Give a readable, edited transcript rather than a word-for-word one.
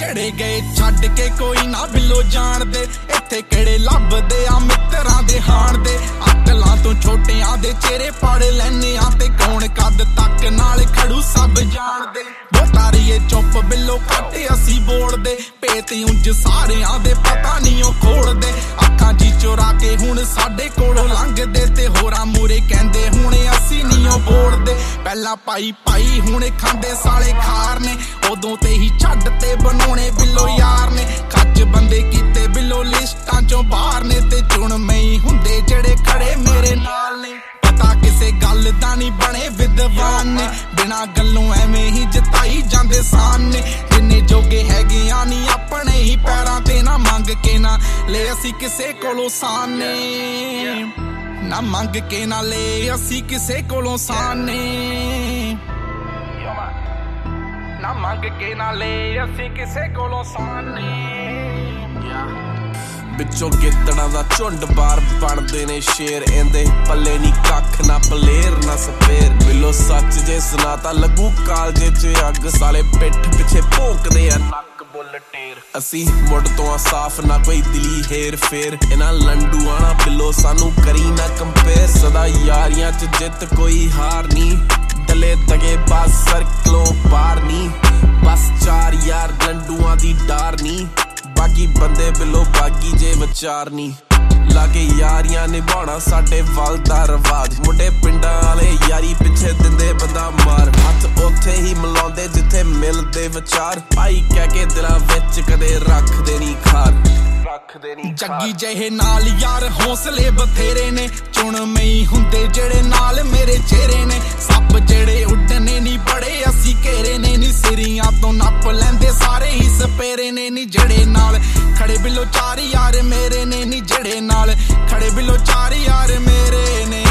ਜਿਹੜੇ ਗਏ ਛੱਡ ਕੇ ਕੋਈ ਨਾ ਬਿੱਲੋ ਜਾਣਦੇ ਇੱਥੇ ਕਿਹੜੇ ਲੱਭਦੇ ਆ ਮਿੱਤਰਾਂ ਦੇ ਹਾਣ ਦੇ ਅਕਲਾਂ ਤੋਂ ਛੋਟਿਆਂ ਦੇ ਚਿਹਰੇ ਪੜ ਲੈਨੇ ਆ ਤੇ ਕੌਣ ਕੱਦ ਤੱਕ ਨਾਲ ਖੜੂ ਸਭ ਜਾਣਦੇ ਬੋਤਾਰੀਏ ਚੁੱਪ ਬਿੱਲੋ ਘੱਟ ਅਸੀਂ ਬੋਲਦੇ ਭੇਤ ਉਂਝ ਸਾਰਿਆਂ ਦੇ ਪਤਾ ਨਹੀਂ ਉਹ ਖੋਲਦੇ ਅੱਖਾਂ ਜੀ ਚੁਰਾ ਕੇ ਹੁਣ ਸਾਡੇ ਕੋਲੋਂ ਲੰਘਦੇ ਤੇ ਹੋਰਾਂ ਮੂਰੇ ਕਹਿੰਦੇ ਹੁਣ ਅਸੀਂ ਨਹੀਂ ਉਹ ਬੋਲਦੇ ਪਹਿਲਾਂ ਪਾਈ ਪਾਈ ਹੁਣ ਖਾਂਦੇ ਸਾਲੇ ਖਾਰ ਨੇ ਉਦੋਂ ਤੇ ਹੀ ਛੱਡ ਤੇ ਬਣਾਉਣੇ ਬਿੱਲੋ ਯਾਰ ਨੇ ਖੱਜ ਬੰਦੇ ਕੀਤੇ ਬਿੱਲੋ ਲਿਸਟਾਂ ਚੋਂ ਬਾਹਰ ਨੇ ਤੇ ਚੁਣਵੇਂ ਹੁੰਦੇ ਜਿਹੜੇ ਖੜੇ ਮੇਰੇ ਨਾਲ ਨੇ ਪਤਾ ਕਿਸੇ ਗੱਲ ਦਾ ਨਹੀਂ ਬਣੇ ਵਿਦਵਾਨ ਨੇ ਬਿਨਾਂ ਗੱਲੋਂ ਐਵੇਂ ਹੀ ਜਿਤਾਈ ਜਾਂਦੇ ਸਾਨੇ ਜਿੰਨੇ ਜੋਗੇ ਹੈਗੇ ਆ ਨਹੀਂ ਆਪਣੇ ਹੀ ਪੈਰਾਂ ਤੇ ਨਾ ਮੰਗ ਕੇ ਨਾ ਲੈ ਅਸੀਂ ਕਿਸੇ ਕੋਲੋਂ ਸਾਨੇ ਨਾ ਮੰਗ ਕੇ ਨਾ ਲੈ ਅਸੀਂ ਕਿਸੇ ਕੋਲੋਂ ਸਾਨੇ ਨਾ ਮੰਗ ਕੇ ਨਾ ਲੈ ਅਸੀਂ ਕਿਸੇ ਕੋਲੋਂ ਸਾਨੇ ਵਿੱਚੋਂ ਗਿੱਦੜਾਂ ਦਾ ਝੁੰਡ ਬਾਰ ਬਣਦੇ ਨੇ ਸ਼ੇਰ ਇਹਦੇ ਪੱਲੇ ਨੀ ਕੱਖ ਨਾ ਪਲੇਰ ਨਾ ਸਪੇਰ ਬਿੱਲੋ ਸੱਚ ਜੇ ਸੁਣਾਤਾ ਲੱਗੂ ਕਾਲਜੇ 'ਚ ਅੱਗ ਸਾਲੇ ਪਿੱਠ ਪਿੱਛੇ ਭੌਂਕਦੇ ਆ ਨੱਕ ਬੁੱਲ ਟੇਰ ਅਸੀਂ ਮੁੱਢ ਤੋਂ ਆ ਸਾਫ਼ ਨਾ ਕੋਈ ਦਿਲੀ ਹੇਰ ਫੇਰ ਇਹਨਾਂ ਲੰਡੂਆਂ ਨਾਲ ਬਿੱਲੋ ਸਾਨੂੰ ਕਰੀ ਨਾ ਕੰਪੇਅਰ ਸਦਾ ਯਾਰੀਆਂ 'ਚ ਜਿੱਤ ਕੋਈ ਹਾਰ ਨੀ ਦਲੇ ਦਗੇ ਬਸ ਸਰਕਲੋਂ ਬਾਹਰ ਨੀ ਬਸ ਚਾਰ ਯਾਰ ਲੰਡੂਆਂ ਦੀ ਡਾਰ ਨੀ ਬਾਕੀ ਬੰਦੇ ਬਿੱਲੋ ਬਾਗੀ ਜੇ ਵਿਚਾਰ ਨੀ ਲਾਗੇ ਯਾਰੀਆਂ ਨਿਭਾਉਣਾ ਸਾਡੇ ਵੱਲ ਦਾ ਰਵਾਜ ਮੁੰਡੇ ਪਿੰਡਾਂ ਵਾਲੇ ਯਾਰੀ ਪਿੱਛੇ ਦਿੰਦੇ ਬੰਦਾ ਮਾਰ ਹੱਥ ਉੱਥੇ ਹੀ ਮਿਲਾਉਂਦੇ ਜਿੱਥੇ ਮਿਲਦੇ ਵਿਚਾਰ ਭਾਈ ਕਹਿ ਕੇ ਦਿਲਾਂ ਵਿੱਚ ਕਦੇ ਰੱਖਦੇ ਨੀ ਖਾਰ ਜੱਗੀ ਜਿਹੇ ਨਾਲ ਯਾਰ ਹੌਸਲੇ ਬਥੇਰੇ ਨੇ ਚੁਣਵੇਂ ਹੁੰਦੇ ਜਿਹੜੇ ਨਾਲ ਮੇਰੇ ਚਿਹਰੇ ਨੇ ਸੱਪ ਜਿਹੜੇ ਉੱਡਣੇ ਨੀ ਬੜੇ ਅਸੀਂ ਘੇਰੇ ਨੇ ਨੀ ਸਿਰੀਆਂ ਤੋਂ ਨੱਪ ਲੈਂਦੇ ਸਾਰੇ ਹੀ ਸਪੇਰੇ ਨੇ ਨੀ ਜਿਹੜੇ ਨਾਲ ਖੜੇ ਬਿੱਲੋ ਚਾਰ ਯਾਰ ਮੇਰੇ ਨੇ ਨੀ ਜਿਹੜੇ ਨਾਲ ਖੜੇ ਬਿੱਲੋ ਚਾਰ ਯਾਰ ਮੇਰੇ ਨੇ